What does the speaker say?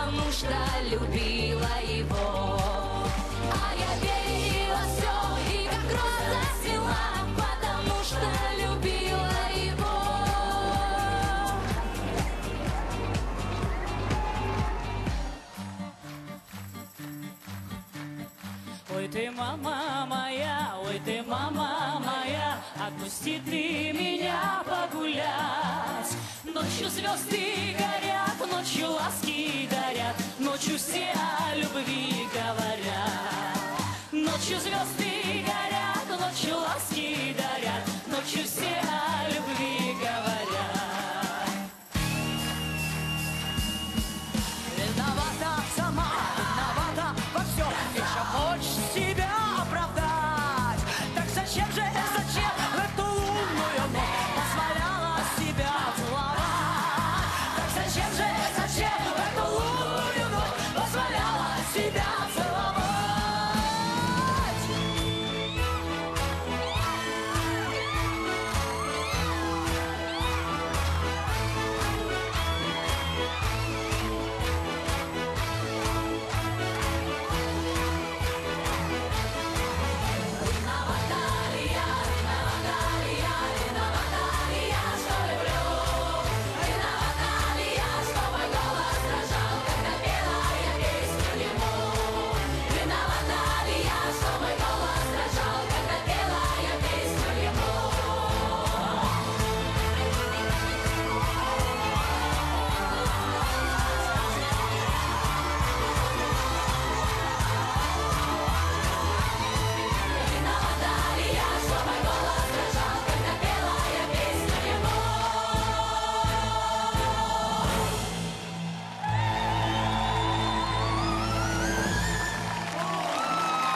потому что любила его. А я верила все и как роза цвела, потому что любила его. Ой, ты мама моя, ой, ты мама моя, отпусти ты меня погулять. Ночью звезды горят, ночью ласки дарят, ночью все о любви говорят. Ночью звезды горят, ночью ласки дарят, ночью все